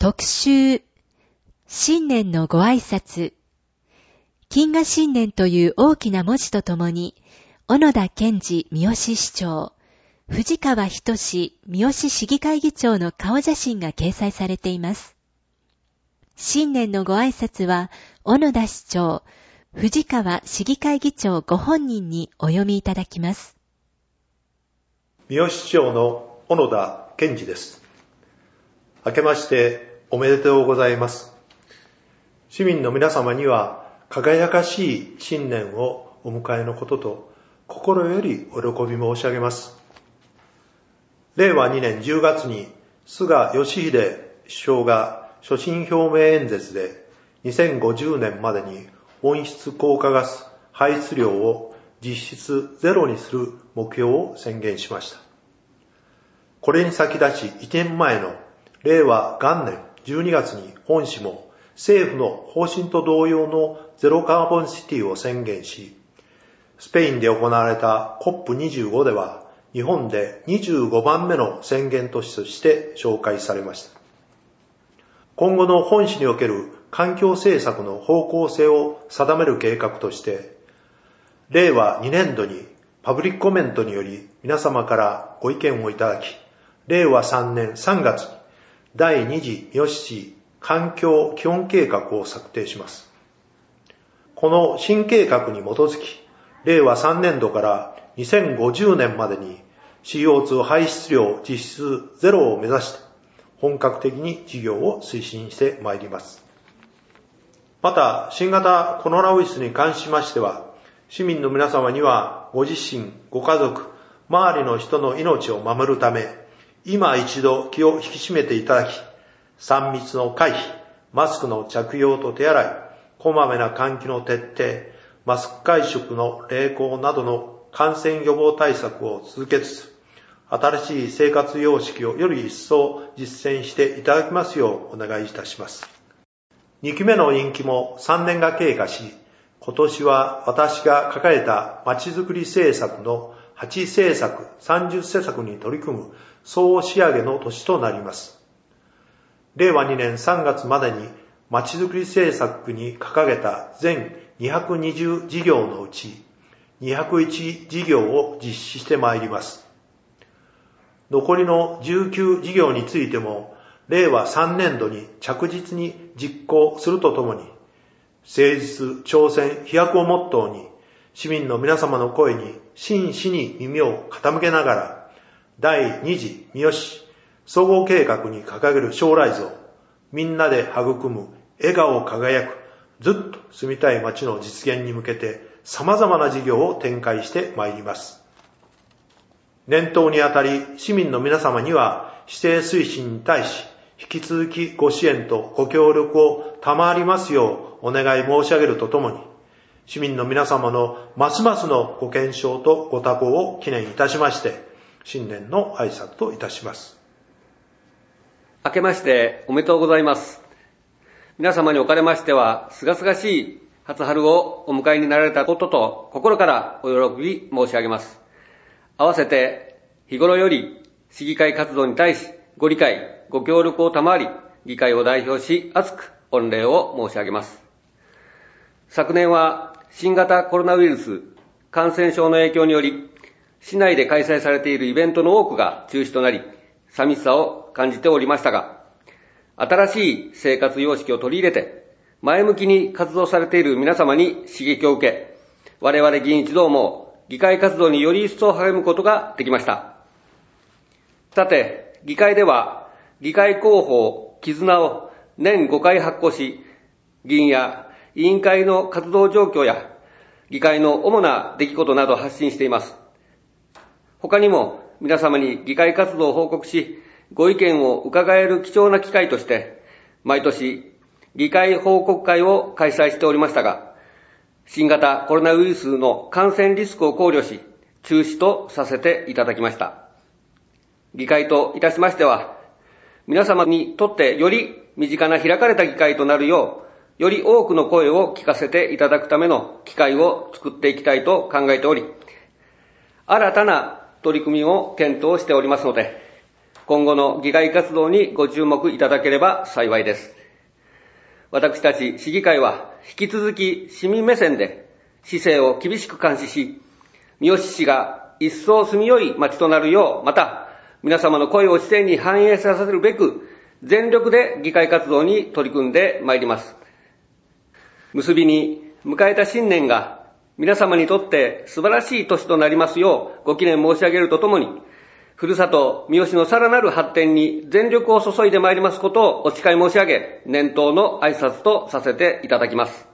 特集、新年のご挨拶。金河新年という大きな文字とともに、小野田健二三好市長、藤川仁三好市議会議長の顔写真が掲載されています。新年のご挨拶は、小野田市長、藤川市議会議長ご本人にお読みいただきます。 三好市長の小野田健二です。明けましておめでとうございます。市民の皆様には輝かしい新年をお迎えのことと心よりお喜び申し上げます。令和2年10月に菅義偉首相が所信表明演説で2050年までに温室効果ガス排出量を実質ゼロにする目標を宣言しました。これに先立ち1年前の令和元年12月に本市も政府の方針と同様のゼロカーボンシティを宣言し、スペインで行われた COP25 では日本で25番目の宣言都市として紹介されました。今後の本市における環境政策の方向性を定める計画として、令和2年度にパブリックコメントにより皆様からご意見をいただき、令和3年3月に第2次三好市環境基本計画を策定します。この新計画に基づき、令和3年度から2050年までに CO2 排出量実質ゼロを目指して本格的に事業を推進してまいります。また、新型コロナウイルスに関しましては、市民の皆様にはご自身、ご家族、周りの人の命を守るため、今一度気を引き締めていただき、3密の回避、マスクの着用と手洗い、こまめな換気の徹底、マスク会食の励行などの感染予防対策を続けつつ、新しい生活様式をより一層実践していただきますようお願いいたします。2期目の任期も3年が経過し、今年は私が掲げたまちづくり政策の8政策30施策に取り組む総仕上げの年となります。令和2年3月までにまちづくり政策に掲げた全220事業のうち201事業を実施してまいります。残りの19事業についても令和3年度に着実に実行するとともに、誠実、挑戦、飛躍をモットーに市民の皆様の声に真摯に耳を傾けながら、第2次三好総合計画に掲げる将来像、みんなで育む笑顔輝くずっと住みたい街の実現に向けて様々な事業を展開してまいります。年頭にあたり市民の皆様には指定推進に対し引き続きご支援とご協力を賜りますようお願い申し上げるとともに、市民の皆様のますますのご健勝とご多幸を祈念いたしまして、新年の挨拶といたします。 明けましておめでとうございます。皆様におかれましては、すがすがしい初春をお迎えになられたことと心からお喜び申し上げます。合わせて日頃より市議会活動に対しご理解、ご協力を賜り、議会を代表し厚く御礼を申し上げます。昨年は新型コロナウイルス感染症の影響により、市内で開催されているイベントの多くが中止となり、寂しさを感じておりましたが、新しい生活様式を取り入れて、前向きに活動されている皆様に刺激を受け、我々議員一同も議会活動により一層励むことができました。さて、議会では、議会広報絆を年5回発行し、議員や委員会の活動状況や、議会の主な出来事などを発信しています。他にも皆様に議会活動を報告し、ご意見を伺える貴重な機会として、毎年議会報告会を開催しておりましたが、新型コロナウイルスの感染リスクを考慮し、中止とさせていただきました。議会といたしましては、皆様にとってより身近な開かれた議会となるよう、より多くの声を聞かせていただくための機会を作っていきたいと考えており、新たな取り組みを検討しておりますので、 今後の議会活動にご注目いただければ幸いです。私たち市議会は引き続き市民目線で市政を厳しく監視し、三好市が一層住みよい町となるよう、また皆様の声を市政に反映させるべく、全力で議会活動に取り組んでまいります。結びに、迎えた新年が皆様にとって素晴らしい年となりますようご祈念申し上げるとともに、ふるさと三好のさらなる発展に全力を注いでまいりますことをお誓い申し上げ、年頭の挨拶とさせていただきます。